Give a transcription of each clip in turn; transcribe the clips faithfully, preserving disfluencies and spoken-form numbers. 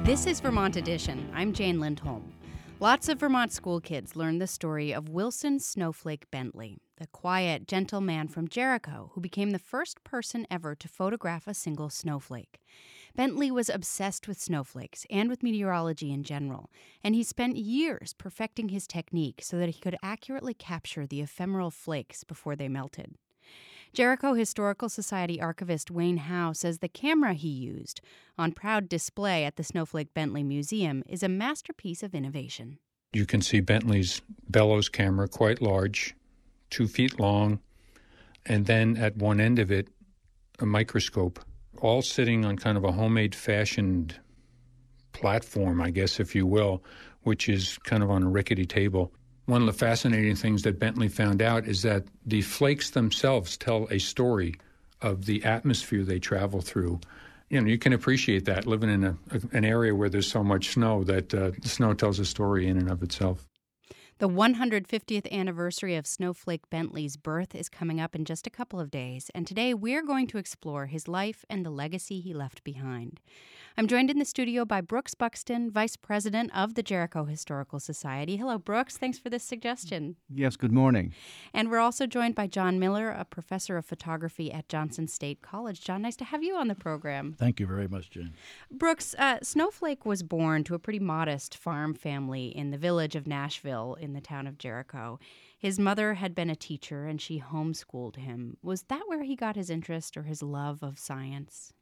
This is Vermont Edition. I'm Jane Lindholm. Lots of Vermont school kids learned the story of Wilson Snowflake Bentley, the quiet, gentle man from Jericho who became the first person ever to photograph a single snowflake. Bentley was obsessed with snowflakes and with meteorology in general, and he spent years perfecting his technique so that he could accurately capture the ephemeral flakes before they melted. Jericho Historical Society archivist Wayne Howe says the camera he used, on proud display at the Snowflake Bentley Museum, is a masterpiece of innovation. You can see Bentley's bellows camera, quite large, two feet long, and then at one end of it, a microscope, all sitting on kind of a homemade fashioned platform, I guess, if you will, which is kind of on a rickety table. One of the fascinating things that Bentley found out is that the flakes themselves tell a story of the atmosphere they travel through. You know, you can appreciate that living in a, a, an area where there's so much snow that uh, the snow tells a story in and of itself. The one hundred fiftieth anniversary of Snowflake Bentley's birth is coming up in just a couple of days, and today we're going to explore his life and the legacy he left behind. I'm joined in the studio by Brooks Buxton, Vice President of the Jericho Historical Society. Hello, Brooks. Thanks for this suggestion. Yes, good morning. And we're also joined by John Miller, a professor of photography at Johnson State College. John, nice to have you on the program. Thank you very much, Jane. Brooks, uh, Snowflake was born to a pretty modest farm family in the village of Nashville in the town of Jericho. His mother had been a teacher, and she homeschooled him. Was that where he got his interest or his love of science?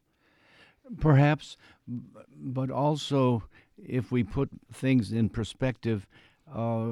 Perhaps, but also, if we put things in perspective, uh,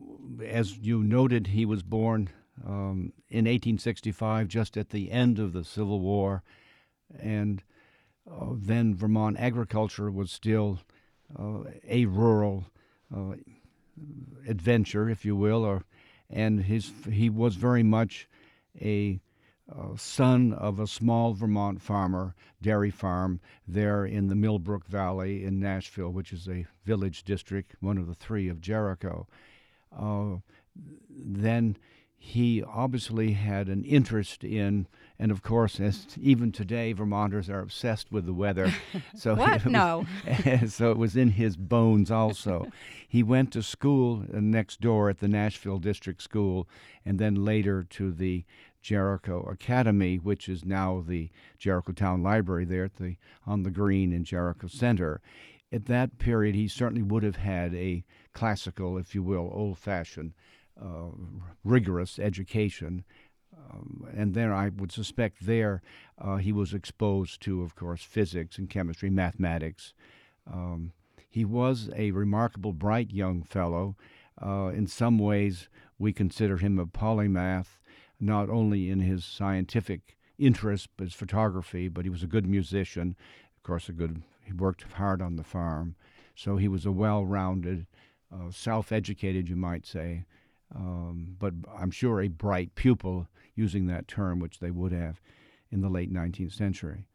as you noted, he was born um, in eighteen sixty-five, just at the end of the Civil War, and uh, then Vermont agriculture was still uh, a rural uh, adventure, if you will, or and his he was very much a uh, son of a small Vermont farmer, dairy farm, there in the Millbrook Valley in Nashville, which is a village district, one of the three of Jericho. Uh, then he obviously had an interest in, and of course, as even today, Vermonters are obsessed with the weather. So what? It was, no. So it was in his bones also. He went to school next door at the Nashville District School, and then later to the Jericho Academy, which is now the Jericho Town Library there at the on the green in Jericho Center. At that period, he certainly would have had a classical, if you will, old-fashioned Uh, rigorous education. Um, and then I would suspect there uh, he was exposed to, of course, physics and chemistry, mathematics. Um, he was a remarkable, bright young fellow. Uh, in some ways, we consider him a polymath, not only in his scientific interest, but his photography, but he was a good musician. Of course, a good. He worked hard on the farm. So he was a well-rounded, uh, self-educated, you might say, Um, but I'm sure a bright pupil, using that term, which they would have in the late nineteenth century.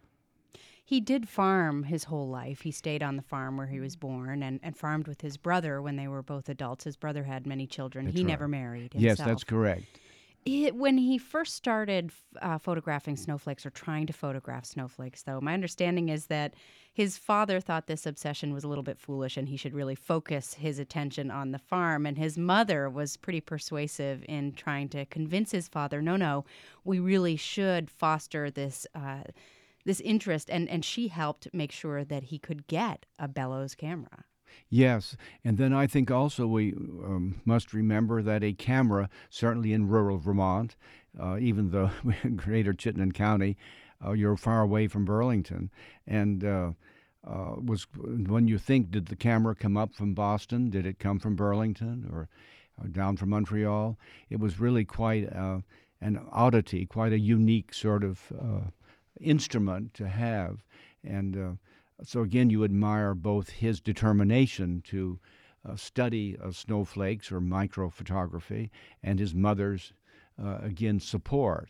He did farm his whole life. He stayed on the farm where he was born and, and farmed with his brother when they were both adults. His brother had many children. That's he right. never married himself. Yes, that's correct. It, when he first started uh, photographing snowflakes or trying to photograph snowflakes, though, my understanding is that his father thought this obsession was a little bit foolish and he should really focus his attention on the farm. And his mother was pretty persuasive in trying to convince his father, no, no, we really should foster this uh, this interest. And, and she helped make sure that he could get a bellows camera. Yes, and then I think also we um, must remember that a camera, certainly in rural Vermont, uh, even though in greater Chittenden County, uh, you're far away from Burlington, and uh, uh, was when you think, did the camera come up from Boston? Did it come from Burlington or, or down from Montreal? It was really quite uh, an oddity, quite a unique sort of uh, instrument to have, and uh, So again, you admire both his determination to uh, study uh, snowflakes or microphotography and his mother's, uh, again, support.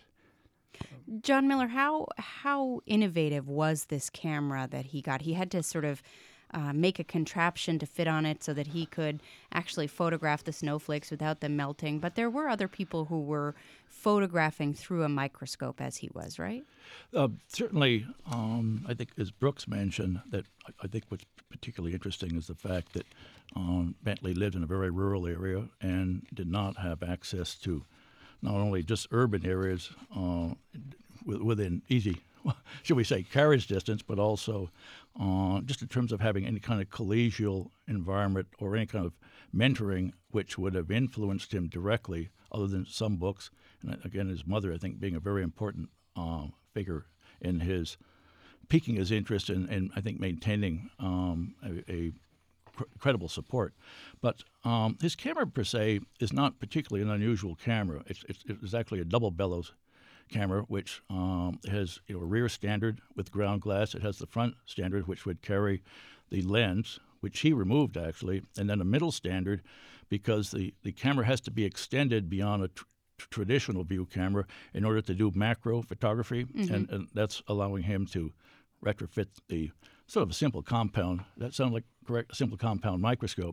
John Miller, how how innovative was this camera that he got? He had to sort of uh, make a contraption to fit on it so that he could actually photograph the snowflakes without them melting. But there were other people who were photographing through a microscope as he was, right? Uh, certainly, um, I think, as Brooks mentioned, that I, I think what's particularly interesting is the fact that um, Bentley lived in a very rural area and did not have access to not only just urban areas uh, within easy, should we say, carriage distance, but also uh, just in terms of having any kind of collegial environment or any kind of mentoring which would have influenced him directly, other than some books. And again, his mother, I think, being a very important uh, figure in his piquing his interest and, and I think maintaining um, a, a cr- credible support. But um, his camera per se is not particularly an unusual camera. It's, it's, it's actually a double bellows camera, which um, has you know, a rear standard with ground glass. It has the front standard, which would carry the lens, which he removed actually, and then a middle standard, because the, the camera has to be extended beyond a tr- traditional view camera in order to do macro photography, mm-hmm. and, and that's allowing him to retrofit the sort of a simple compound, that sounds like correct, simple compound microscope,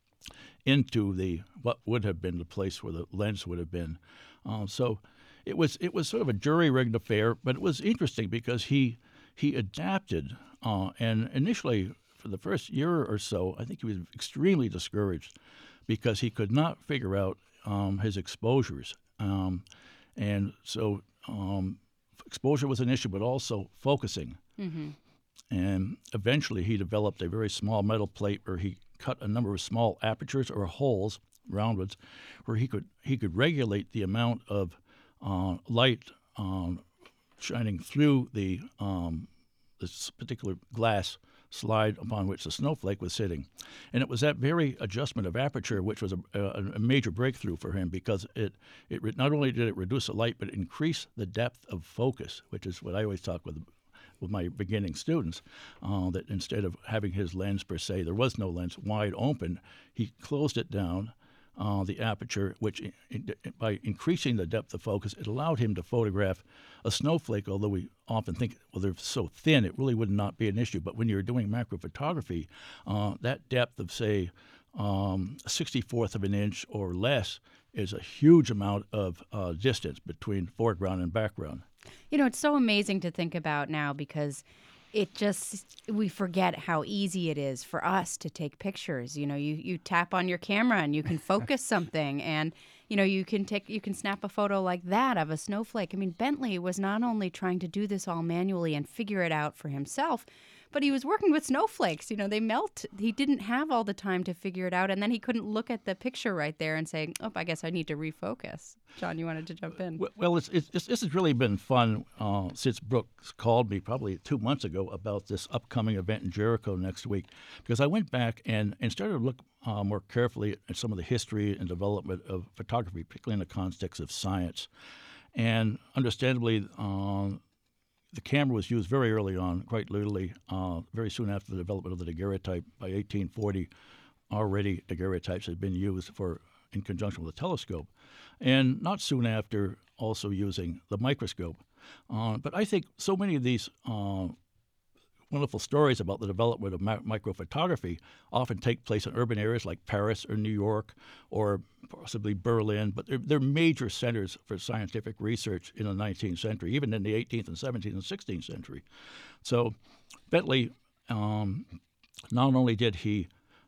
into the what would have been the place where the lens would have been. Uh, so it was it was sort of a jury-rigged affair, but it was interesting because he he adapted, uh, and initially for the first year or so, I think he was extremely discouraged because he could not figure out um, his exposures. Um, and so um, exposure was an issue, but also focusing. Mm-hmm. And eventually he developed a very small metal plate where he cut a number of small apertures or holes, roundwoods, where he could he could regulate the amount of uh, light um, shining through the um, this particular glass slide upon which the snowflake was sitting. And it was that very adjustment of aperture which was a, a, a major breakthrough for him, because it, it re- not only did it reduce the light, but it increased the depth of focus, which is what I always talk with with my beginning students, uh, that instead of having his lens per se, there was no lens, wide open, he closed it down, uh, the aperture, which in, in, by increasing the depth of focus, it allowed him to photograph a snowflake, although we often think, well, they're so thin, it really would not be an issue. But when you're doing macro photography, uh, that depth of, say, um, a sixty-fourth of an inch or less is a huge amount of uh, distance between foreground and background. You know, it's so amazing to think about now, because it just, we forget how easy it is for us to take pictures. You know, you, you tap on your camera and you can focus something, and, you know, you can take, you can snap a photo like that of a snowflake. I mean, Bentley was not only trying to do this all manually and figure it out for himself, but he was working with snowflakes. You know, they melt. He didn't have all the time to figure it out, and then he couldn't look at the picture right there and say, oh, I guess I need to refocus. John, you wanted to jump in. Well, it's, it's, it's, this has really been fun uh, since Brooks called me probably two months ago about this upcoming event in Jericho next week, because I went back and, and started to look uh, more carefully at some of the history and development of photography, particularly in the context of science. And understandably, uh, the camera was used very early on, quite literally, uh, very soon after the development of the daguerreotype. By eighteen forty, already daguerreotypes had been used for in conjunction with a telescope, and not soon after also using the microscope. Uh, but I think so many of these uh, wonderful stories about the development of ma- microphotography often take place in urban areas like Paris or New York or possibly Berlin, but they're, they're major centers for scientific research in the nineteenth century, even in the eighteenth and seventeenth and sixteenth century. So Bentley, um, not only did he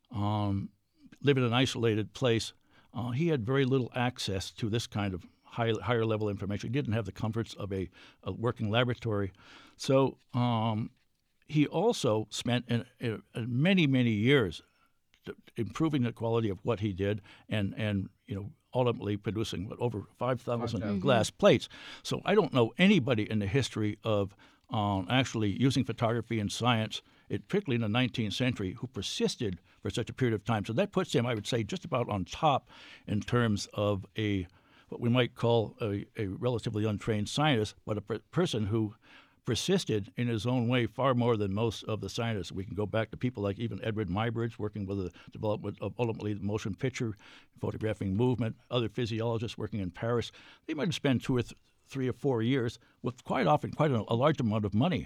um, live in an isolated place, uh, he had very little access to this kind of high, higher level information. He didn't have the comforts of a, a working laboratory. So um, he also spent in, in many, many years improving the quality of what he did, and, and you know, ultimately producing what, over five thousand mm-hmm. glass plates. So I don't know anybody in the history of um, actually using photography in science, it, particularly in the nineteenth century, who persisted for such a period of time. So that puts him, I would say, just about on top in terms of a what we might call a, a relatively untrained scientist, but a per- person who persisted in his own way far more than most of the scientists. We can go back to people like even Edward Muybridge, working with the development of ultimately the motion picture, photographing movement, other physiologists working in Paris. They might have spent two or th- three or four years with quite often quite a, a large amount of money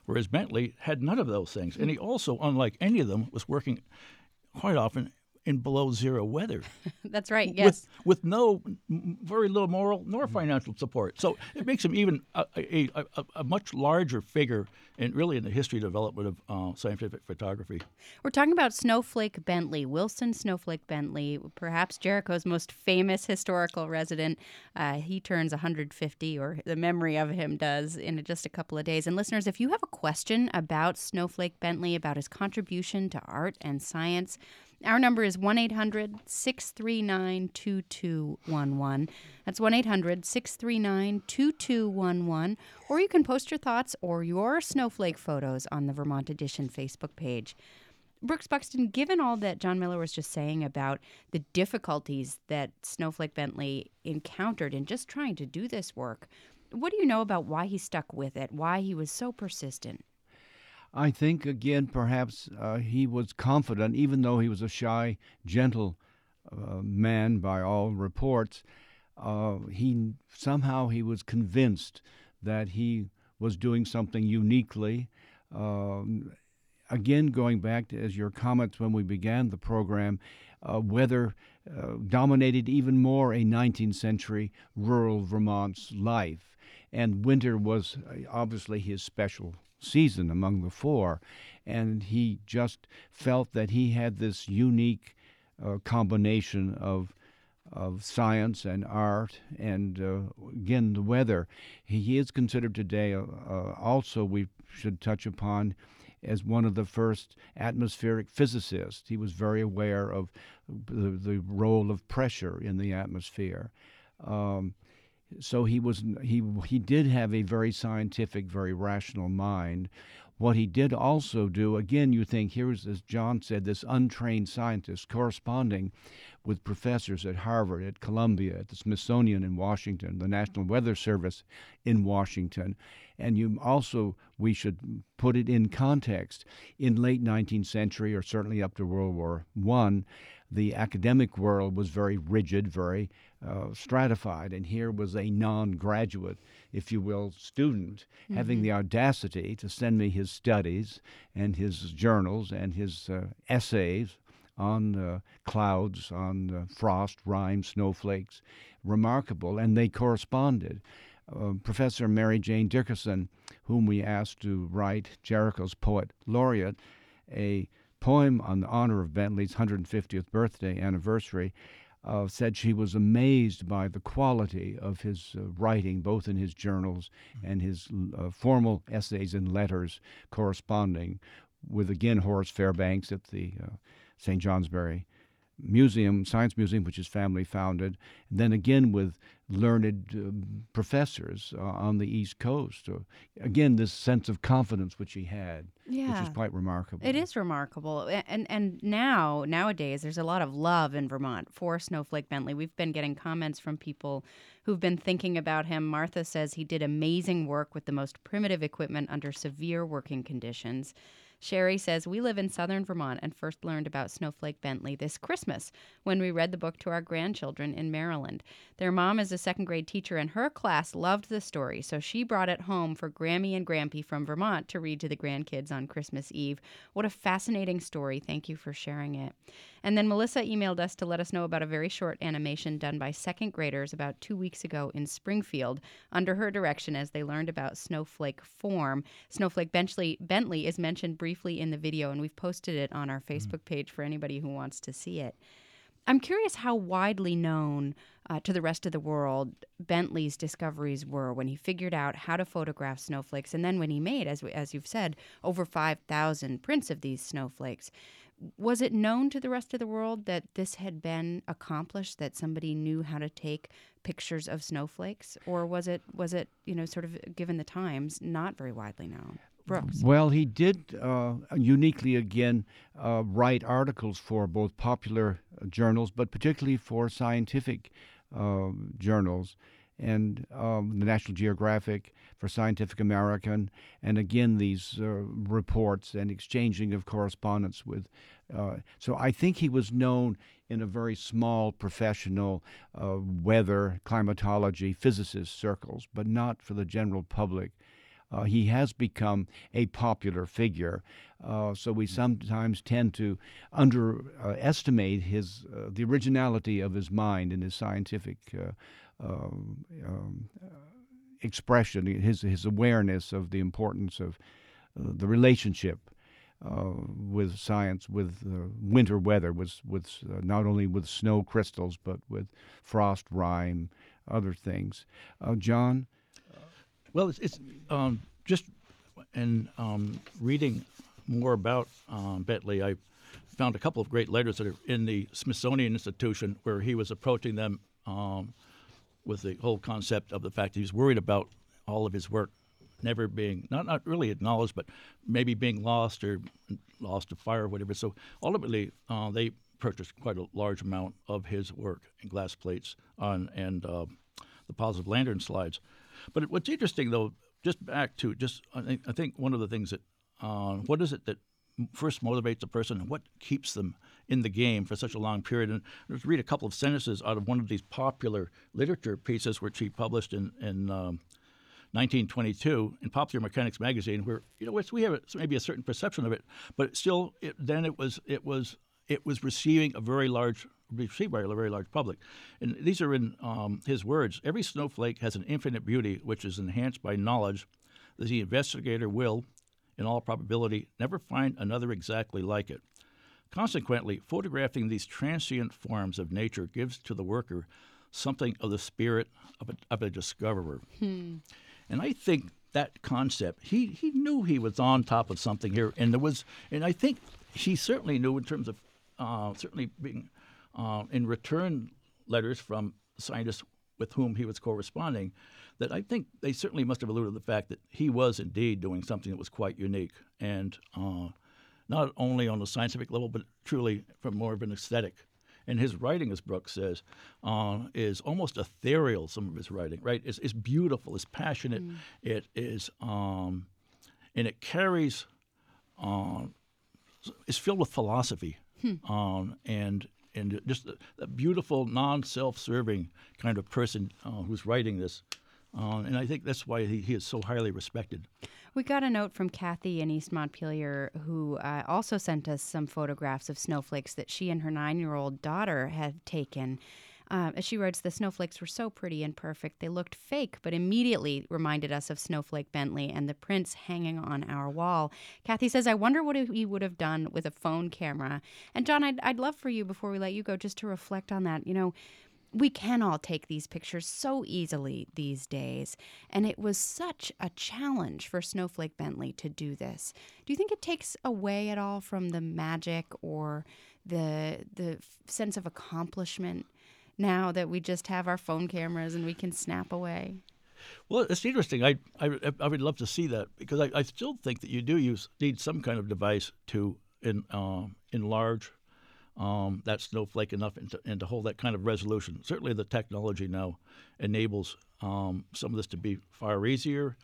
whereas Bentley had none of those things. And he also, unlike any of them, was working quite often in below zero weather. That's right, yes. With, with no, very little moral nor financial support. So it makes him even a, a, a, a much larger figure in really in the history development of uh, scientific photography. We're talking about Snowflake Bentley, Wilson Snowflake Bentley, perhaps Jericho's most famous historical resident. Uh, he turns one hundred fifty, or the memory of him does, in just a couple of days. And listeners, if you have a question about Snowflake Bentley, about his contribution to art and science, our number is one eight hundred six three nine two two one one. That's one eight hundred six three nine two two one one. Or you can post your thoughts or your snowflake photos on the Vermont Edition Facebook page. Brooks Buxton, given all that John Miller was just saying about the difficulties that Snowflake Bentley encountered in just trying to do this work, what do you know about why he stuck with it, why he was so persistent? I think, again, perhaps uh, he was confident, even though he was a shy, gentle uh, man by all reports. Uh, he somehow he was convinced that he was doing something uniquely. Um, again, going back to as your comments when we began the program, uh, weather uh, dominated even more a nineteenth century rural Vermont's life, and winter was uh, obviously his special season among the four, and he just felt that he had this unique uh, combination of of science and art and uh, again the weather. He, he is considered today uh, uh, also we should touch upon as one of the first atmospheric physicists. He was very aware of the, the role of pressure in the atmosphere. Um, So he was he he did have a very scientific, very rational mind. What he did also do, again, you think here's, as John said, this untrained scientist corresponding with professors at Harvard, at Columbia, at the Smithsonian in Washington, the National Weather Service in Washington. And you also, we should put it in context. In late nineteenth century, or certainly up to World War One, the academic world was very rigid, very uh, stratified, and here was a non-graduate, if you will, student mm-hmm. having the audacity to send me his studies and his journals and his uh, essays on uh, clouds, on uh, frost, rime, snowflakes. Remarkable, and they corresponded. Uh, Professor Mary Jane Dickerson, whom we asked to write Jericho's Poet Laureate, a poem on the honor of Bentley's one hundred fiftieth birthday anniversary, uh, said she was amazed by the quality of his uh, writing, both in his journals and his uh, formal essays and letters corresponding with, again, Horace Fairbanks at the uh, Saint Johnsbury Museum, Science Museum, which his family founded, and then again with learned uh, professors uh, on the East Coast. Uh, again, this sense of confidence which he had, yeah. which is quite remarkable. It is remarkable. And and now, nowadays, there's a lot of love in Vermont for Snowflake Bentley. We've been getting comments from people who've been thinking about him. Martha says he did amazing work with the most primitive equipment under severe working conditions. Sherry says, we live in southern Vermont and first learned about Snowflake Bentley this Christmas when we read the book to our grandchildren in Maryland. Their mom is a second grade teacher and her class loved the story, so she brought it home for Grammy and Grampy from Vermont to read to the grandkids on Christmas Eve. What a fascinating story. Thank you for sharing it. And then Melissa emailed us to let us know about a very short animation done by second graders about two weeks ago in Springfield under her direction as they learned about snowflake form. Snowflake Bentley, Bentley is mentioned briefly in the video, and we've posted it on our Facebook page for anybody who wants to see it. I'm curious how widely known uh, to the rest of the world Bentley's discoveries were when he figured out how to photograph snowflakes, and then when he made, as, we, as you've said, over five thousand prints of these snowflakes. Was it known to the rest of the world that this had been accomplished, that somebody knew how to take pictures of snowflakes? Or was it, was it you know, sort of, given the times, not very widely known? Brooks. Well, he did uh, uniquely, again, uh, write articles for both popular journals, but particularly for scientific uh, journals, and um, the National Geographic, for Scientific American, and again, these uh, reports and exchanging of correspondence with. Uh, so I think he was known in a very small professional uh, weather, climatology, physicist circles, but not for the general public. Uh, he has become a popular figure, uh, so we sometimes tend to underestimate his uh, the originality of his mind and his scientific uh, um, um, expression, his his awareness of the importance of uh, the relationship uh, with science, with uh, winter weather, with with uh, not only with snow crystals but with frost rime, other things. Uh, John. Well, it's, it's um, just in um, reading more about um, Bentley, I found a couple of great letters that are in the Smithsonian Institution where he was approaching them um, with the whole concept of the fact that he was worried about all of his work never being, not, not really acknowledged, but maybe being lost or lost to fire or whatever. So ultimately, uh, they purchased quite a large amount of his work in glass plates on, and uh, the positive lantern slides. But what's interesting, though, just back to just, I think, I think one of the things that, uh, what is it that first motivates a person and what keeps them in the game for such a long period? And let's read a couple of sentences out of one of these popular literature pieces which he published in, in um, nineteen twenty-two in Popular Mechanics magazine, where, you know, it's, we have a, maybe a certain perception of it, but still, it, then it was, it was, it was receiving a very large received by a very large public. And these are in um, his words. Every snowflake has an infinite beauty which is enhanced by knowledge that the investigator will, in all probability, never find another exactly like it. Consequently, photographing these transient forms of nature gives to the worker something of the spirit of a, of a discoverer. Hmm. And I think that concept, he, he knew he was on top of something here. And there was, and I think he certainly knew in terms of uh, certainly being Uh, in return letters from scientists with whom he was corresponding, that I think they certainly must have alluded to the fact that he was indeed doing something that was quite unique, and uh, not only on a scientific level, but truly from more of an aesthetic. And his writing, as Brooks says, uh, is almost ethereal, some of his writing, right? It's, it's beautiful, it's passionate, mm. it is, um, and it carries, uh, it's filled with philosophy, hmm. um, and and just a, a beautiful, non-self-serving kind of person uh, who's writing this. Uh, and I think that's why he, he is so highly respected. We got a note from Kathy in East Montpelier, who uh, also sent us some photographs of snowflakes that she and her nine-year-old daughter had taken. Uh, as she writes, the snowflakes were so pretty and perfect. They looked fake, but immediately reminded us of Snowflake Bentley and the prints hanging on our wall. Kathy says, I wonder what he would have done with a phone camera. And John, I'd, I'd love for you, before we let you go, just to reflect on that. You know, we can all take these pictures so easily these days, and it was such a challenge for Snowflake Bentley to do this. Do you think it takes away at all from the magic or the the sense of accomplishment now that we just have our phone cameras and we can snap away? Well, it's interesting. I I, I would love to see that, because I, I still think that you do use need some kind of device to in, uh, enlarge um, that snowflake enough and to, and to hold that kind of resolution. Certainly the technology now enables um, some of this to be far easier.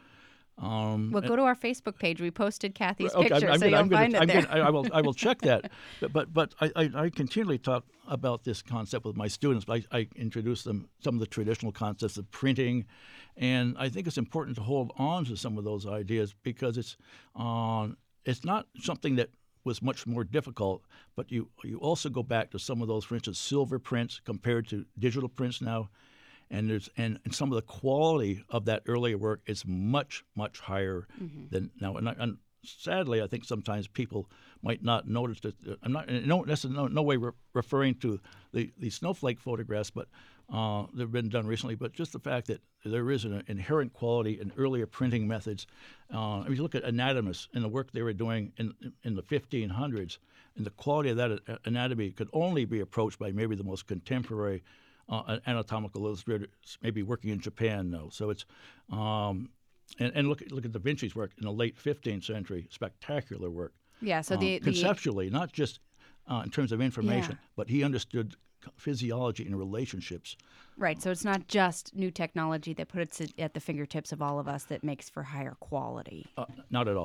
Um, well, go to our Facebook page. We posted Kathy's okay, picture, I'm, I'm so gonna, you'll I'm gonna, find it I'm there. Gonna, I will I will check that. But but, but I, I, I continually talk about this concept with my students. I, I introduce them some of the traditional concepts of printing, and I think it's important to hold on to some of those ideas, because it's um, it's not something that was much more difficult, but you you also go back to some of those, for instance, silver prints compared to digital prints now. And there's and, and some of the quality of that earlier work is much, much higher mm-hmm. than now. And, I, and sadly, I think sometimes people might not notice that. Uh, I'm not in no, no, no way re- referring to the, the snowflake photographs, but uh, they've been done recently. But just the fact that there is an inherent quality in earlier printing methods. Uh, I mean, you look at anatomists and the work they were doing in in the fifteen hundreds, and the quality of that anatomy could only be approached by maybe the most contemporary Uh, anatomical illustrators, maybe working in Japan now. So it's, um, and, and look, look at Da Vinci's work in the late fifteenth century, spectacular work. Yeah, so the, um, conceptually, the... not just uh, in terms of information, yeah. but he understood physiology and relationships. Right, so it's not just new technology that puts it at the fingertips of all of us that makes for higher quality. Uh, not at all.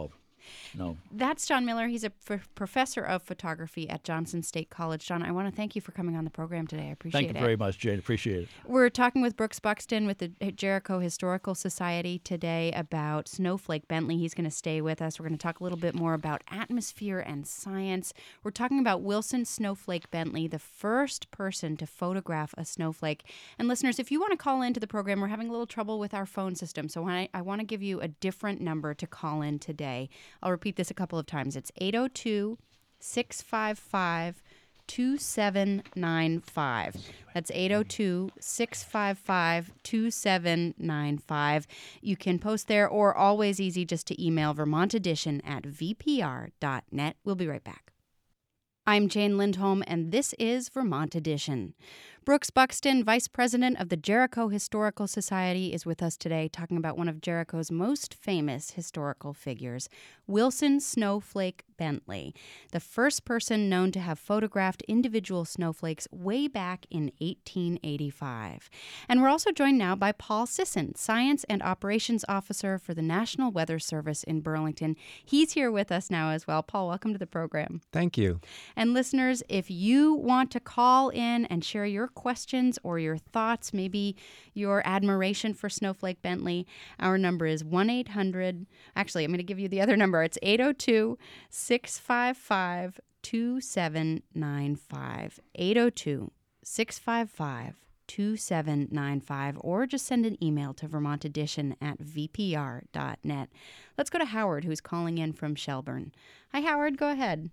No. That's John Miller. He's a f- professor of photography at Johnson State College. John, I want to thank you for coming on the program today. I appreciate it. Thank you very much, Jane. Appreciate it. We're talking with Brooks Buxton with the Jericho Historical Society today about Snowflake Bentley. He's going to stay with us. We're going to talk a little bit more about atmosphere and science. We're talking about Wilson Snowflake Bentley, the first person to photograph a snowflake. And listeners, if you want to call into the program, we're having a little trouble with our phone system. So I, I want to give you a different number to call in today. I'll repeat this a couple of times. It's eight oh two, six five five, two seven nine five. That's eight oh two, six five five, two seven nine five. You can post there, or always easy just to email Vermont Edition at v p r dot net. We'll be right back. I'm Jane Lindholm, and this is Vermont Edition. Brooks Buxton, Vice President of the Jericho Historical Society, is with us today talking about one of Jericho's most famous historical figures, Wilson Snowflake Bentley, the first person known to have photographed individual snowflakes way back in eighteen eighty-five. And we're also joined now by Paul Sisson, Science and Operations Officer for the National Weather Service in Burlington. He's here with us now as well. Paul, welcome to the program. Thank you. And listeners, if you want to call in and share your questions or your thoughts, maybe your admiration for Snowflake Bentley, our number is one eight hundred. Actually, I'm going to give you the other number. It's eight oh two, six five five, two seven nine five. eight oh two, six five five, two seven nine five, or just send an email to Vermont Edition at v p r dot net. Let's go to Howard, who's calling in from Shelburne. Hi, Howard. Go ahead.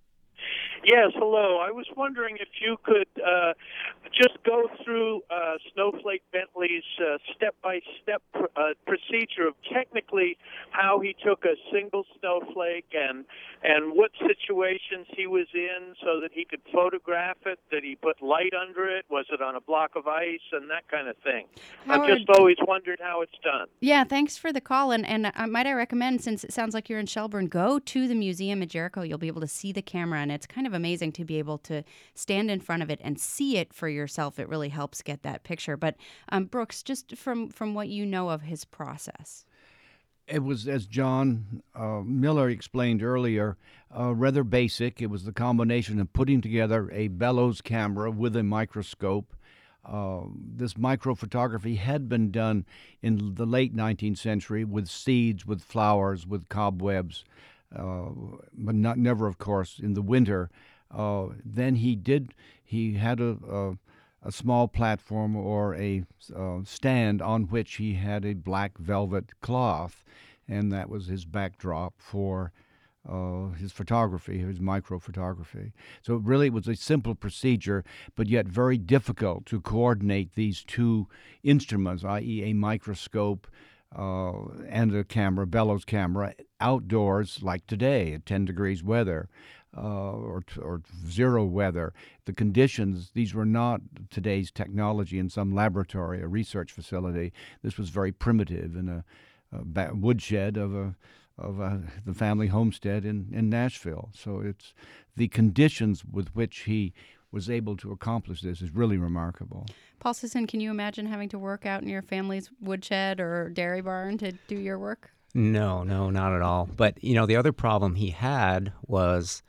Yes, hello. I was wondering if you could uh, just go through uh, Snowflake Bentley's uh, step-by-step pr- uh, procedure of technically how he took a single snowflake and and what situations he was in so that he could photograph it. Did he put light under it? Was it on a block of ice and that kind of thing? Howard, I've just always wondered how it's done. Yeah, thanks for the call. And, and uh, might I recommend, since it sounds like you're in Shelburne, go to the museum at Jericho. You'll be able to see the camera, and it's kind of amazing to be able to stand in front of it and see it for yourself. It really helps get that picture. But um, Brooks, just from, from what you know of his process. It was, as John uh, Miller explained earlier, uh, rather basic. It was the combination of putting together a bellows camera with a microscope. Uh, this microphotography had been done in the late nineteenth century with seeds, with flowers, with cobwebs, uh, but not never, of course, in the winter. Uh, then he did. He had a, a a small platform or a uh, stand on which he had a black velvet cloth, and that was his backdrop for uh, his photography, his microphotography. So it really was a simple procedure, but yet very difficult to coordinate these two instruments, that is a microscope uh, and a camera, bellows camera, outdoors like today at ten degrees weather. Uh, or, or zero weather. The conditions, these were not today's technology in some laboratory, a research facility. This was very primitive in a, a ba- woodshed of a of a, the family homestead in, in Nashville. So it's the conditions with which he was able to accomplish this is really remarkable. Paul Sisson, can you imagine having to work out in your family's woodshed or dairy barn to do your work? No, no, not at all. But, you know, the other problem he had was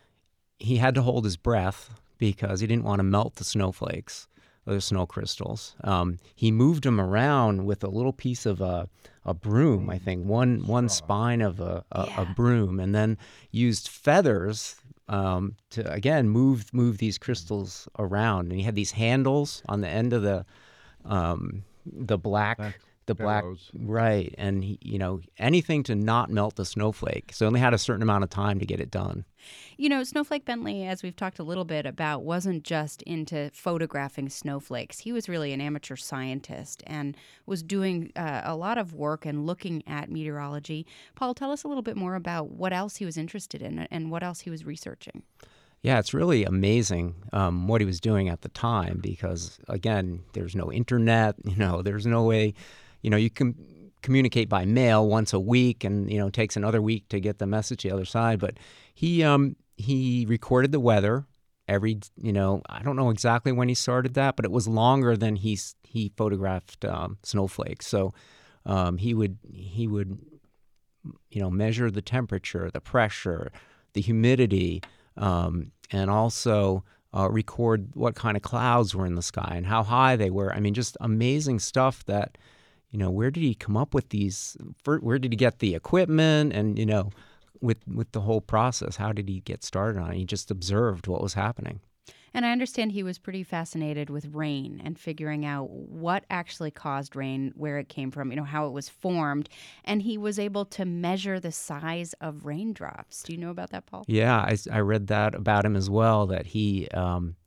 he had to hold his breath because he didn't want to melt the snowflakes or the snow crystals. Um, he moved them around with a little piece of a, a broom, I think, one one spine of a, a, Yeah. a broom, and then used feathers um, to, again, move move these crystals around. And he had these handles on the end of the um, the black... Black. The black, Bellows. right, and he, you know, anything to not melt the snowflake. So he only had a certain amount of time to get it done. You know, Snowflake Bentley, as we've talked a little bit about, wasn't just into photographing snowflakes. He was really an amateur scientist and was doing uh, a lot of work and looking at meteorology. Paul, tell us a little bit more about what else he was interested in and what else he was researching. Yeah, it's really amazing um, what he was doing at the time because, again, there's no internet, you know, there's no way, you know, you can communicate by mail once a week and, you know, it takes another week to get the message to the other side. But he um, he recorded the weather every, you know, I don't know exactly when he started that, but it was longer than he, he photographed um, snowflakes. So um, he would he would you know, measure the temperature, the pressure, the humidity, um, and also uh, record what kind of clouds were in the sky and how high they were. I mean, just amazing stuff that, you know, where did he come up with these? Where did he get the equipment? And, you know, with with the whole process, how did he get started on it? He just observed what was happening. And I understand he was pretty fascinated with rain and figuring out what actually caused rain, where it came from, you know, how it was formed. And he was able to measure the size of raindrops. Do you know about that, Paul? Yeah, I, I read that about him as well, that he um,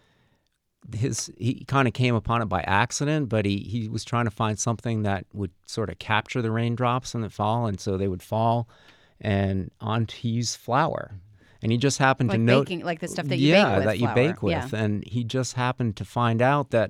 his he kind of came upon it by accident, but he, he was trying to find something that would sort of capture the raindrops and that fall, and so they would fall and onto he used flour. And he just happened like to note, baking, like the stuff that you yeah, bake with, that you flour. bake with. Yeah. And he just happened to find out that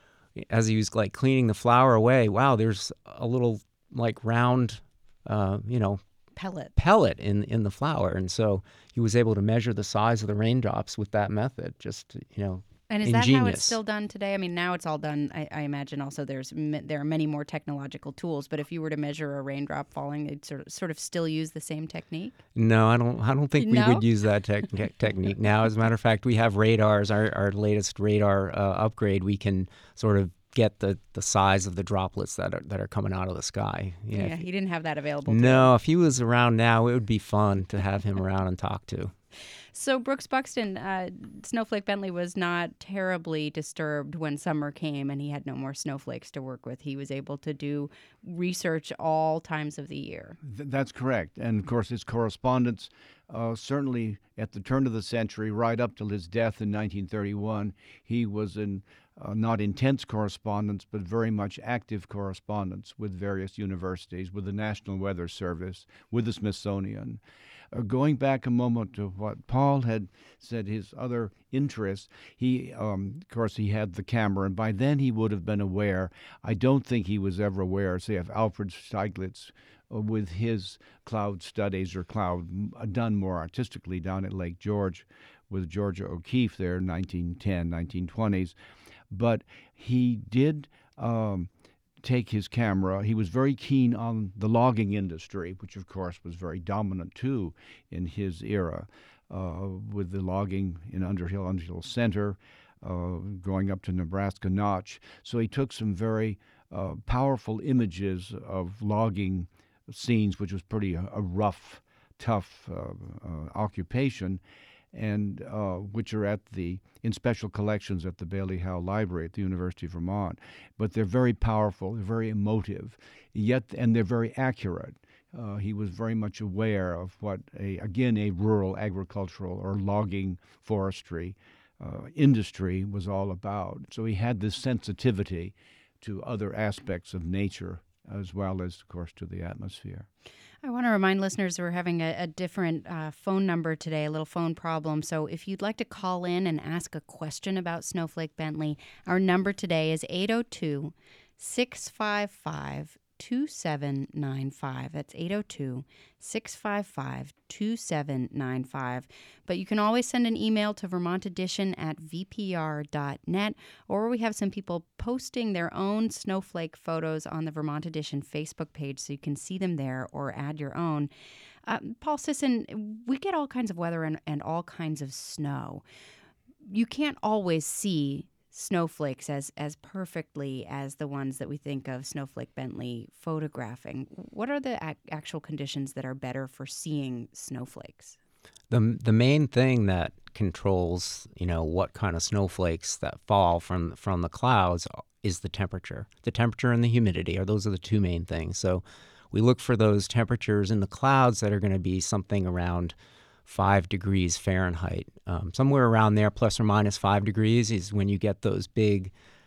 as he was like cleaning the flour away, wow, there's a little like round, uh, you know, pellet pellet in in the flour, and so he was able to measure the size of the raindrops with that method. Just you know. And is ingenious. that how it's still done today? I mean, now it's all done. I, I imagine also there's there are many more technological tools. But if you were to measure a raindrop falling, they'd sort of sort of still use the same technique. No, I don't. I don't think No? we would use that te- te- technique now. As a matter of fact, we have radars. Our our latest radar uh, upgrade, we can sort of get the, the size of the droplets that are that are coming out of the sky. You know, Yeah, if- he didn't have that available. To no, him. if he was around now, it would be fun to have him around and talk to. So Brooks Buxton, uh, Snowflake Bentley was not terribly disturbed when summer came and he had no more snowflakes to work with. He was able to do research all times of the year. Th- that's correct. And of course, his correspondence, uh, certainly at the turn of the century, right up till his death in nineteen thirty-one, he was in uh, not intense correspondence, but very much active correspondence with various universities, with the National Weather Service, with the Smithsonian. Uh, going back a moment to what Paul had said, his other interests, he, um, of course, he had the camera, and by then he would have been aware. I don't think he was ever aware, say, of Alfred Stieglitz uh, with his cloud studies or cloud uh, done more artistically down at Lake George with Georgia O'Keeffe there in nineteen ten, nineteen twenties. But he did um, take his camera. He was very keen on the logging industry, which of course was very dominant too in his era, uh, with the logging in Underhill, Underhill Center, uh, going up to Nebraska Notch. So he took some very uh, powerful images of logging scenes, which was pretty a, a rough, tough uh, uh, occupation, and uh, which are at the in special collections at the Bailey Howe Library at the University of Vermont. But they're very powerful, they're very emotive, yet and they're very accurate. Uh, he was very much aware of what a again a rural agricultural or logging forestry uh, industry was all about. So he had this sensitivity to other aspects of nature as well as, of course, to the atmosphere. I want to remind listeners we're having a, a different uh, phone number today, a little phone problem. So if you'd like to call in and ask a question about Snowflake Bentley, our number today is eight oh two, six five five, two seven nine five. That's eight oh two, six five five, two seven nine five. But you can always send an email to Vermont Edition at v p r dot net, or we have some people posting their own snowflake photos on the Vermont Edition Facebook page, so you can see them there or add your own. Uh, Paul Sisson, we get all kinds of weather and, and all kinds of snow. You can't always see snowflakes as as perfectly as the ones that we think of Snowflake Bentley photographing. What are the ac- actual conditions that are better for seeing snowflakes? The the main thing that controls, you know, what kind of snowflakes that fall from from the clouds is the temperature. The temperature and the humidity are those are the two main things. So we look for those temperatures in the clouds that are going to be something around five degrees Fahrenheit. Um, somewhere around there, plus or minus five degrees, is when you get those big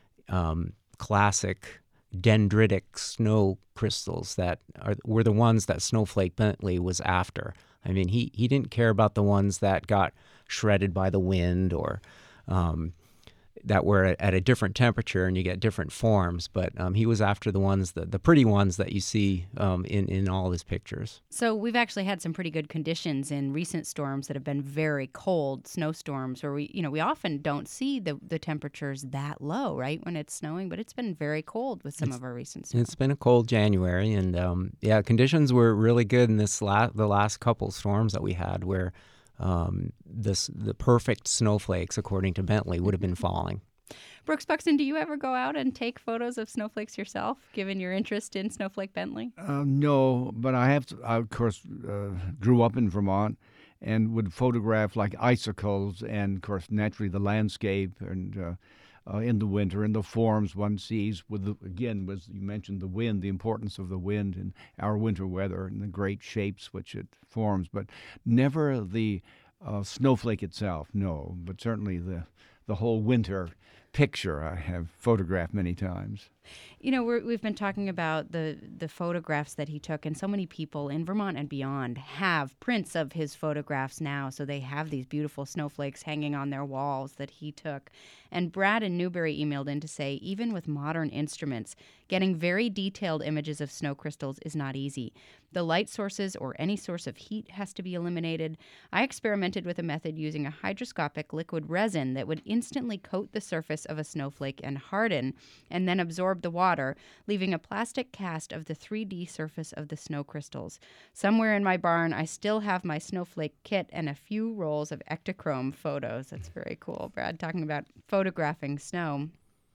um, classic dendritic snow crystals that are, were the ones that Snowflake Bentley was after. I mean, he, he didn't care about the ones that got shredded by the wind or um, that were at, at a different temperature, and you get different forms. But um, he was after the ones, the, the pretty ones that you see um, in, in all his pictures. So we've actually had some pretty good conditions in recent storms that have been very cold snowstorms, where we, you know, we often don't see the, the temperatures that low, right, when it's snowing, but it's been very cold with some it's, of our recent storms. It's been a cold January, and um, yeah, conditions were really good in this la- the last couple storms that we had, where Um, this the perfect snowflakes, according to Bentley, would have been falling. Brooks Buxton, do you ever go out and take photos of snowflakes yourself, given your interest in Snowflake Bentley? Uh, no, but I have, to, I, of course, uh, grew up in Vermont and would photograph like icicles and, of course, naturally the landscape and uh, uh, in the winter and the forms one sees with, the, again, was you mentioned the wind, the importance of the wind in our winter weather and the great shapes which it forms, but never the uh, snowflake itself, no, but certainly the, the whole winter picture I have photographed many times. You know, we're, we've been talking about the, the photographs that he took, and so many people in Vermont and beyond have prints of his photographs now, so they have these beautiful snowflakes hanging on their walls that he took. And Brad in Newbury emailed in to say, even with modern instruments, getting very detailed images of snow crystals is not easy. The light sources or any source of heat has to be eliminated. I experimented with a method using a hydroscopic liquid resin that would instantly coat the surface of a snowflake and harden, and then absorb the water, leaving a plastic cast of the three D surface of the snow crystals. Somewhere in my barn, I still have my snowflake kit and a few rolls of Ektachrome photos. That's very cool, Brad, talking about photographing snow.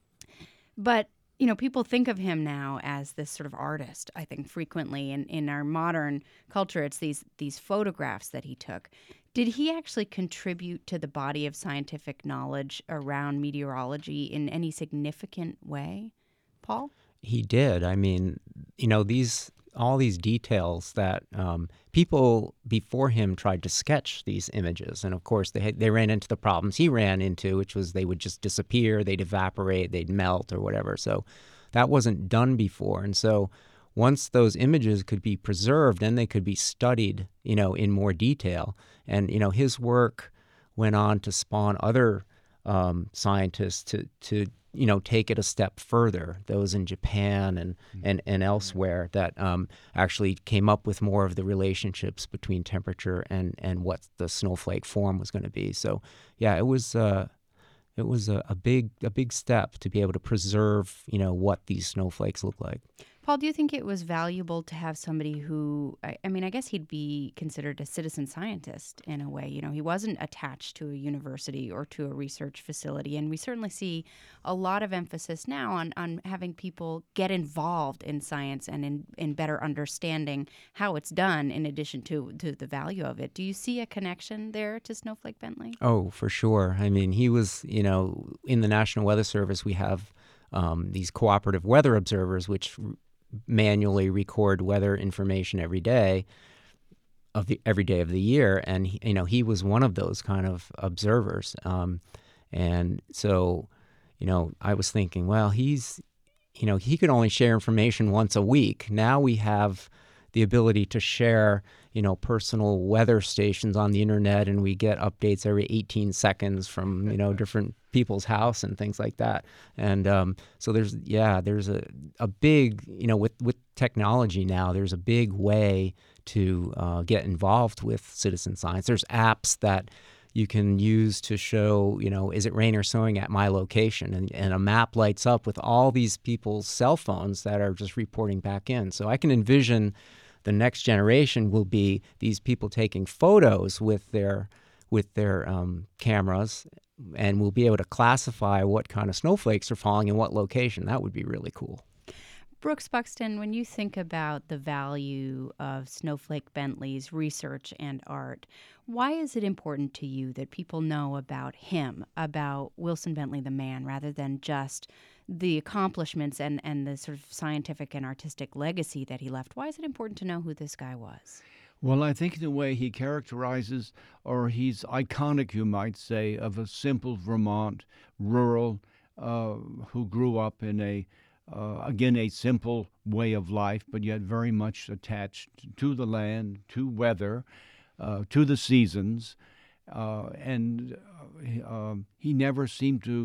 But, you know, people think of him now as this sort of artist, I think, frequently. In, in our modern culture, it's these, these photographs that he took. Did he actually contribute to the body of scientific knowledge around meteorology in any significant way, Paul? He did. I mean, you know, these all these details that um, people before him tried to sketch these images, and of course they had, they ran into the problems he ran into, which was they would just disappear, they'd evaporate, they'd melt or whatever. So that wasn't done before, and so once those images could be preserved, then they could be studied, you know, in more detail. And you know, his work went on to spawn other um, scientists to to you know take it a step further. Those in Japan and and, and elsewhere that um, actually came up with more of the relationships between temperature and and what the snowflake form was going to be. So yeah, it was. Uh, It was a, a big a big step to be able to preserve, you know, what these snowflakes look like. Paul, do you think it was valuable to have somebody who, I, I mean, I guess he'd be considered a citizen scientist in a way. You know, he wasn't attached to a university or to a research facility. And we certainly see a lot of emphasis now on, on having people get involved in science and in, in better understanding how it's done in addition to, to the value of it. Do you see a connection there to Snowflake Bentley? Oh, for sure. I mean, he was, you know, in the National Weather Service, we have um, these cooperative weather observers, which manually record weather information every day of the every day of the year, and he, you know he was one of those kind of observers, um, and so you know I was thinking, well, he's you know he could only share information once a week. Now we have the ability to share you know personal weather stations on the internet, and we get updates every eighteen seconds from you know different people's house and things like that. And um, so there's yeah there's a a big you know with with technology now, there's a big way to uh, get involved with citizen science. There's apps that you can use to show, you know, is it rain or snowing at my location? And, and a map lights up with all these people's cell phones that are just reporting back in. So I can envision the next generation will be these people taking photos with their with their um, cameras, and we'll be able to classify what kind of snowflakes are falling in what location. That would be really cool. Brooks Buxton, when you think about the value of Snowflake Bentley's research and art, why is it important to you that people know about him, about Wilson Bentley the man, rather than just the accomplishments and, and the sort of scientific and artistic legacy that he left? Why is it important to know who this guy was? Well, I think the way he characterizes, or he's iconic, you might say, of a simple Vermont rural uh, who grew up in a Uh, again, a simple way of life, but yet very much attached to the land, to weather, uh, to the seasons. Uh, and uh, he, um, he never seemed to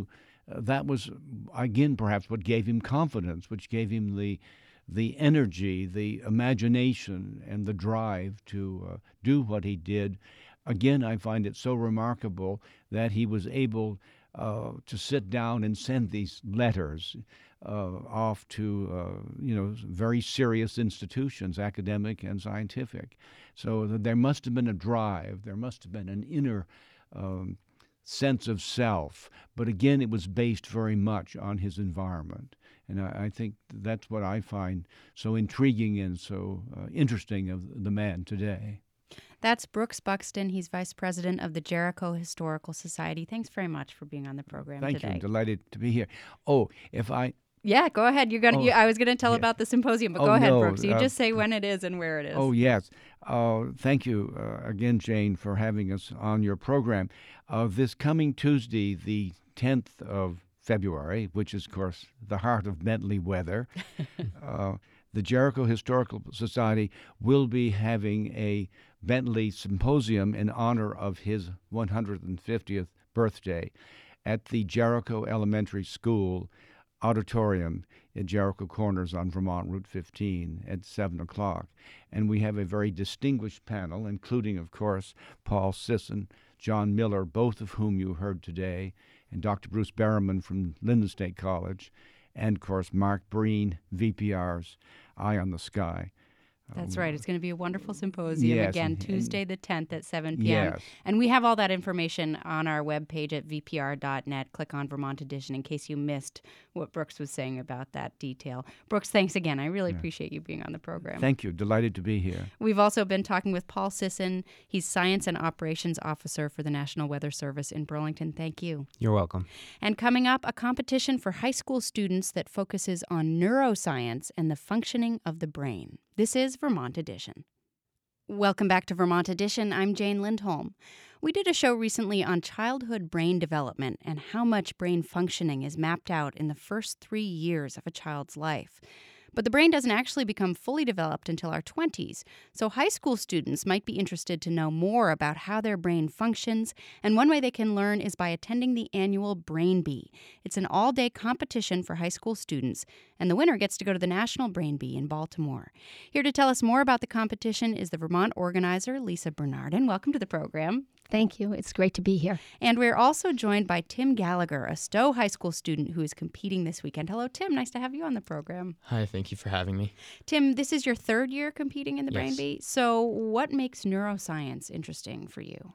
uh, that was, again, perhaps what gave him confidence, which gave him the the energy, the imagination, and the drive to uh, do what he did. Again, I find it so remarkable that he was able uh, to sit down and send these letters uh, off to, uh, you know, very serious institutions, academic and scientific. So there must have been a drive. There must have been an inner um, sense of self. But again, it was based very much on his environment. And I, I think that's what I find so intriguing and so uh, interesting of the man today. That's Brooks Buxton. He's vice president of the Jericho Historical Society. Thanks very much for being on the program Thank today. you. I'm delighted to be here. Oh, if I... Yeah, go ahead. You're gonna. Oh, you, I was going to tell yeah. about the symposium, but Oh, go ahead, no, Brooks. You uh, just say when it is and where it is. Oh, yes. Uh, thank you uh, again, Jane, for having us on your program. Uh, this coming Tuesday, the tenth of February, which is, of course, the heart of Bentley weather, uh, the Jericho Historical Society will be having a Bentley Symposium in honor of his one hundred fiftieth birthday at the Jericho Elementary School auditorium at Jericho Corners on Vermont Route fifteen at seven o'clock. And we have a very distinguished panel, including, of course, Paul Sisson, John Miller, both of whom you heard today, and Doctor Bruce Berriman from Linden State College, and, of course, Mark Breen, V P R's Eye on the Sky. That's right. It's going to be a wonderful symposium, Yes, again, and- Tuesday the tenth at seven p.m. Yes. And we have all that information on our webpage at v p r dot net. Click on Vermont Edition in case you missed what Brooks was saying about that detail. Brooks, thanks again. I really appreciate you being on the program. Thank you. Delighted to be here. We've also been talking with Paul Sisson. He's Science and Operations Officer for the National Weather Service in Burlington. Thank you. You're welcome. And coming up, a competition for high school students that focuses on neuroscience and the functioning of the brain. This is Vermont Edition. Welcome back to Vermont Edition. I'm Jane Lindholm. We did a show recently on childhood brain development and how much brain functioning is mapped out in the first three years of a child's life. But the brain doesn't actually become fully developed until our twenties, so high school students might be interested to know more about how their brain functions, and one way they can learn is by attending the annual Brain Bee. It's an all-day competition for high school students, and the winner gets to go to the National Brain Bee in Baltimore. Here to tell us more about the competition is the Vermont organizer, Lisa Bernardin. Welcome to the program. Thank you. It's great to be here. And we're also joined by Tim Gallagher, a Stowe High School student who is competing this weekend. Hello, Tim. Nice to have you on the program. Hi, thank you for having me. Tim, this is your third year competing in the Brain Yes. Bee. So what makes neuroscience interesting for you?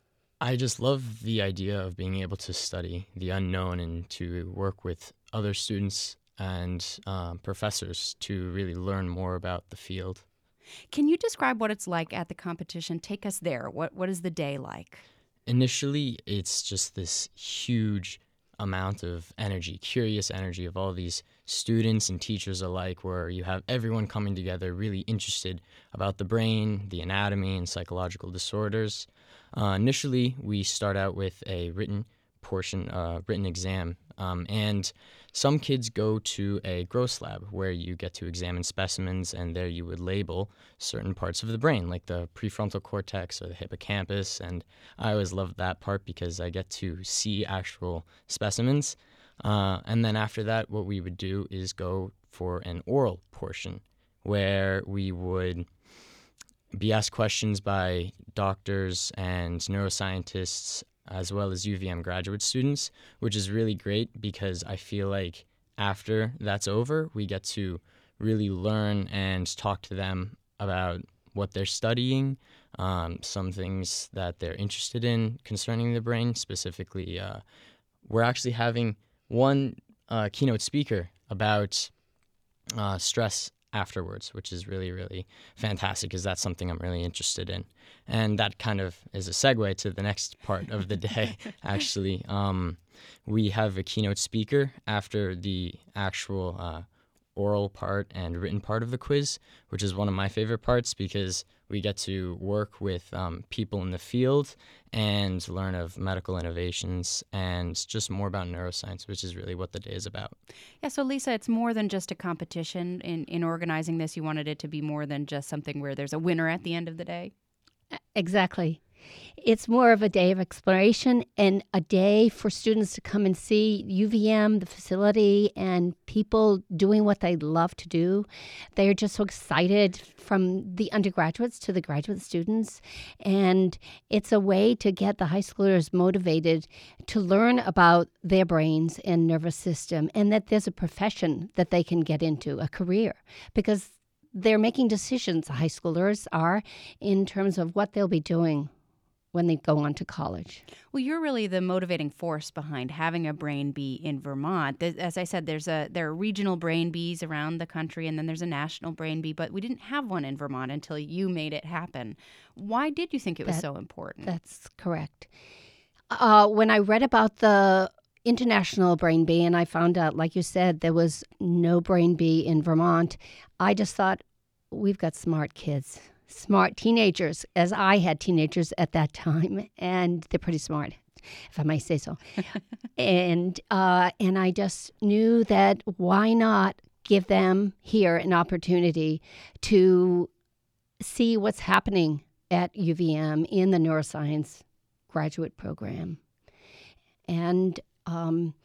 I just love the idea of being able to study the unknown and to work with other students and um, professors to really learn more about the field. Can you describe what it's like at the competition? Take us there. What What is the day like? Initially, it's just this huge amount of energy, curious energy of all these students and teachers alike, where you have everyone coming together really interested about the brain, the anatomy, and psychological disorders. Uh, initially, we start out with a written portion, uh, written exam, um, and some kids go to a gross lab where you get to examine specimens, and there you would label certain parts of the brain, like the prefrontal cortex or the hippocampus, and I always loved that part because I get to see actual specimens. Uh, and then after that, what we would do is go for an oral portion where we would be asked questions by doctors and neuroscientists as well as U V M graduate students, which is really great because I feel like after that's over, we get to really learn and talk to them about what they're studying, um, some things that they're interested in concerning the brain. Specifically, uh, we're actually having one uh, keynote speaker about uh, stress afterwards, which is really, really fantastic because that's something I'm really interested in. And that kind of is a segue to the next part of the day, actually. Um, we have a keynote speaker after the actual uh, oral part and written part of the quiz, which is one of my favorite parts because we get to work with um, people in the field and learn of medical innovations and just more about neuroscience, which is really what the day is about. Yeah, so Lisa, it's more than just a competition. In, in organizing this, you wanted it to be more than just something where there's a winner at the end of the day? Exactly. It's more of a day of exploration and a day for students to come and see U V M, the facility, and people doing what they love to do. They're just so excited, from the undergraduates to the graduate students. And it's a way to get the high schoolers motivated to learn about their brains and nervous system, and that there's a profession that they can get into, a career, because they're making decisions, high schoolers are, in terms of what they'll be doing when they go on to college. Well, you're really the motivating force behind having a Brain Bee in Vermont. There's, as I said, there's a there are regional Brain Bees around the country, and then there's a national Brain Bee, but we didn't have one in Vermont until you made it happen. Why did you think it was That- so important? That's correct. Uh, when I read about the International Brain Bee and I found out, like you said, there was no Brain Bee in Vermont, I just thought, we've got smart kids. Smart teenagers, as I had teenagers at that time, and they're pretty smart, if I may say so. and uh, and I just knew that why not give them here an opportunity to see what's happening at U V M in the neuroscience graduate program. And um,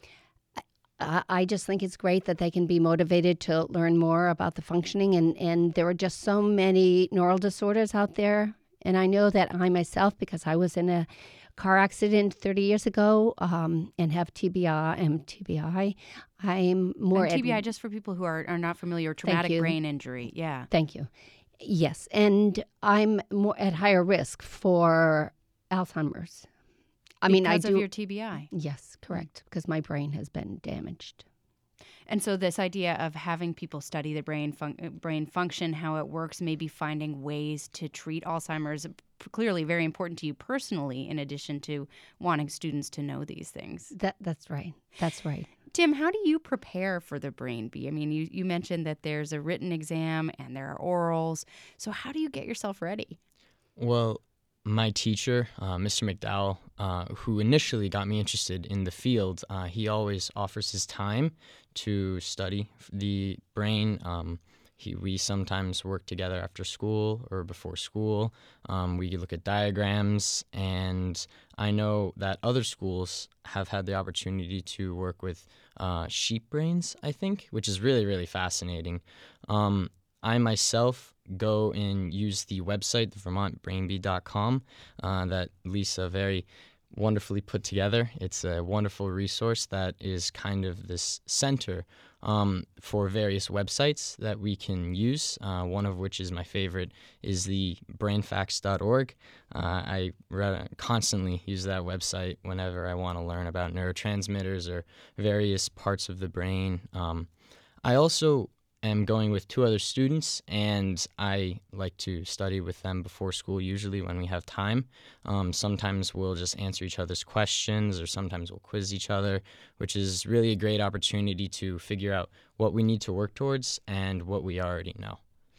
I, I just think it's great that they can be motivated to learn more about the functioning. And, and there are just so many neural disorders out there. And I know that I myself, because I was in a car accident thirty years ago um, and have T B I and T B I, I'm more... And T B I, ad- just for people who are, are not familiar, traumatic you. brain injury. Yeah. Thank you. Yes, and I'm more at higher risk for Alzheimer's. I mean, I Because do. of your T B I. Yes, correct, because my brain has been damaged. And so this idea of having people study the brain fun- brain function, how it works, maybe finding ways to treat Alzheimer's, clearly very important to you personally, in addition to wanting students to know these things. That that's right. That's right. Tim, how do you prepare for the Brain Bee? I mean, you, you mentioned that there's a written exam and there are orals. So how do you get yourself ready? Well, my teacher, uh, Mister McDowell, uh, who initially got me interested in the field, uh, he always offers his time to study the brain. Um, he, we sometimes work together after school or before school. Um, we look at diagrams, and I know that other schools have had the opportunity to work with uh, sheep brains, I think, which is really, really fascinating. Um, I myself go and use the website, the vermont brain bee dot com, uh, that Lisa very wonderfully put together. It's a wonderful resource that is kind of this center um, for various websites that we can use, uh, one of which is my favorite, is the brain facts dot org. Uh, I re- constantly use that website whenever I want to learn about neurotransmitters or various parts of the brain. Um, I also am going with two other students, and I like to study with them before school, usually when we have time. Um, sometimes we'll just answer each other's questions, or sometimes we'll quiz each other, which is really a great opportunity to figure out what we need to work towards and what we already know.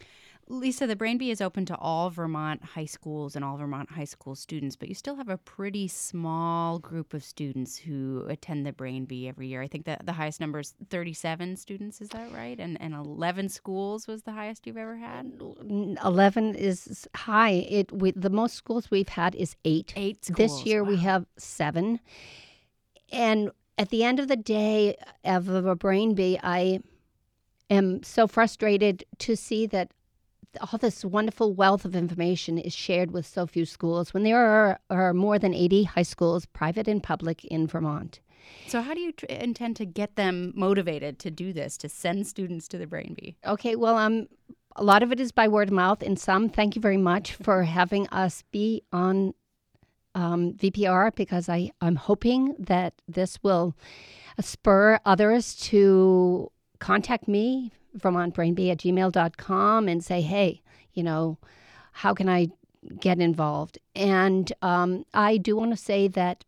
Lisa, the Brain Bee is open to all Vermont high schools and all Vermont high school students, but you still have a pretty small group of students who attend the Brain Bee every year. I think that the highest number is thirty-seven students, is that right? And and eleven schools was the highest you've ever had? eleven is high. It we, the most schools we've had is eight. Eight schools. This year we Wow. have seven. And at the end of the day of a Brain Bee, I am so frustrated to see that all this wonderful wealth of information is shared with so few schools when there are, are more than eighty high schools, private and public, in Vermont. So how do you tr- intend to get them motivated to do this, to send students to the Brain Bee? Okay, well, um, a lot of it is by word of mouth, and some, thank you very much for having us be on um, V P R, because I, I'm hoping that this will spur others to contact me, vermont brain bee at gmail dot com, and say, hey, you know, how can I get involved? And um, I do want to say that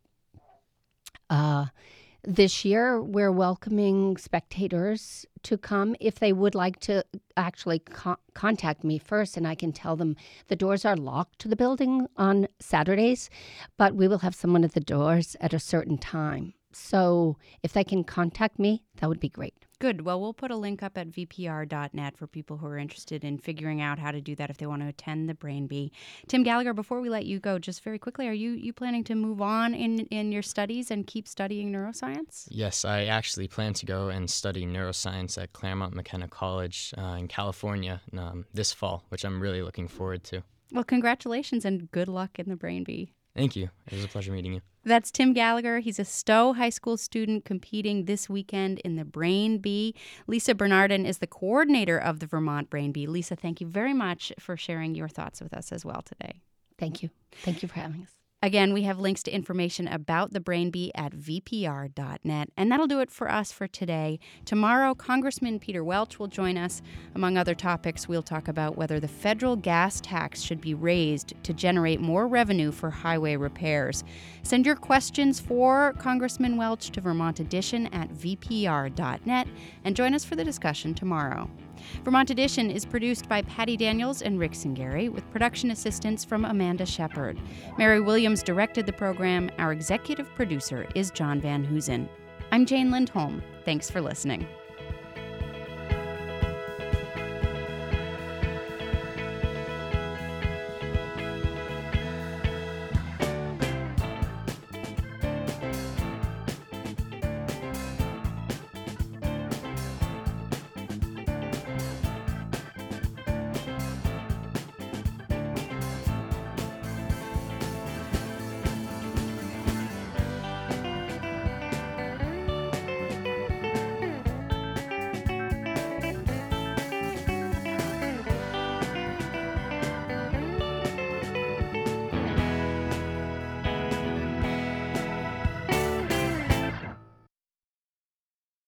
uh, this year we're welcoming spectators to come if they would like to actually co- contact me first, and I can tell them the doors are locked to the building on Saturdays, but we will have someone at the doors at a certain time. So if they can contact me, that would be great. Good. Well, we'll put a link up at v p r dot net for people who are interested in figuring out how to do that if they want to attend the Brain Bee. Tim Gallagher, before we let you go, just very quickly, are you, you planning to move on in, in your studies and keep studying neuroscience? Yes, I actually plan to go and study neuroscience at Claremont McKenna College uh, in California um, this fall, which I'm really looking forward to. Well, congratulations and good luck in the Brain Bee. Thank you. It was a pleasure meeting you. That's Tim Gallagher. He's a Stowe High School student competing this weekend in the Brain Bee. Lisa Bernardin is the coordinator of the Vermont Brain Bee. Lisa, thank you very much for sharing your thoughts with us as well today. Thank you. Thank you for having us. Again, we have links to information about the Brain Bee at v p r dot net. And that'll do it for us for today. Tomorrow, Congressman Peter Welch will join us. Among other topics, we'll talk about whether the federal gas tax should be raised to generate more revenue for highway repairs. Send your questions for Congressman Welch to Vermont Edition at v p r dot net and join us for the discussion tomorrow. Vermont Edition is produced by Patty Daniels and Rick Singari with production assistance from Amanda Shepard. Mary Williams directed the program. Our executive producer is John Van Hoosen. I'm Jane Lindholm. Thanks for listening.